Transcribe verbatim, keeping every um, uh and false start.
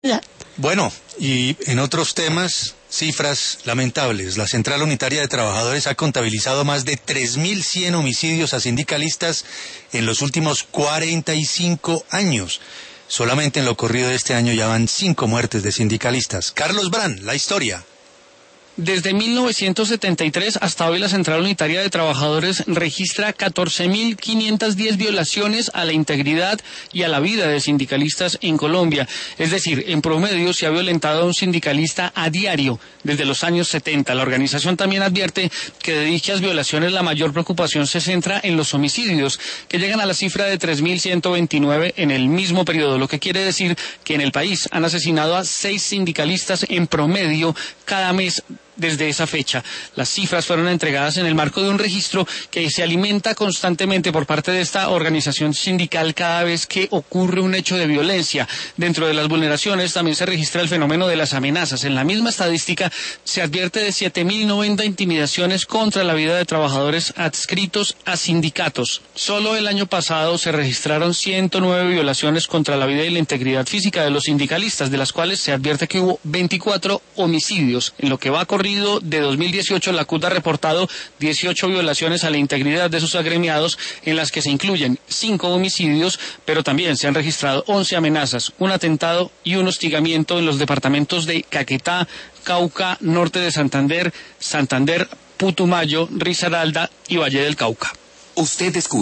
Bueno, y en otros temas, cifras lamentables. La Central Unitaria de Trabajadores ha contabilizado más de tres mil cien homicidios a sindicalistas en los últimos cuarenta y cinco años. Solamente en lo corrido de este año ya van cinco muertes de sindicalistas. Carlos Brand, la historia. Desde mil novecientos setenta y tres hasta hoy la Central Unitaria de Trabajadores registra catorce mil quinientas diez violaciones a la integridad y a la vida de sindicalistas en Colombia. Es decir, en promedio se ha violentado a un sindicalista a diario desde los años setenta. La organización también advierte que de dichas violaciones la mayor preocupación se centra en los homicidios, que llegan a la cifra de tres mil ciento veintinueve en el mismo periodo, lo que quiere decir que en el país han asesinado a seis sindicalistas en promedio cada mes. Desde esa fecha, las cifras fueron entregadas en el marco de un registro que se alimenta constantemente por parte de esta organización sindical cada vez que ocurre un hecho de violencia. Dentro de las vulneraciones también se registra el fenómeno de las amenazas. En la misma estadística se advierte de siete mil noventa intimidaciones contra la vida de trabajadores adscritos a sindicatos. Solo el año pasado se registraron ciento nueve violaciones contra la vida y la integridad física de los sindicalistas, de las cuales se advierte que hubo veinticuatro homicidios. En lo que va corrido de dos mil dieciocho, la C U T ha reportado dieciocho violaciones a la integridad de sus agremiados, en las que se incluyen cinco homicidios, pero también se han registrado once amenazas, un atentado y un hostigamiento en los departamentos de Caquetá, Cauca, Norte de Santander, Santander, Putumayo, Risaralda y Valle del Cauca. Usted escucha.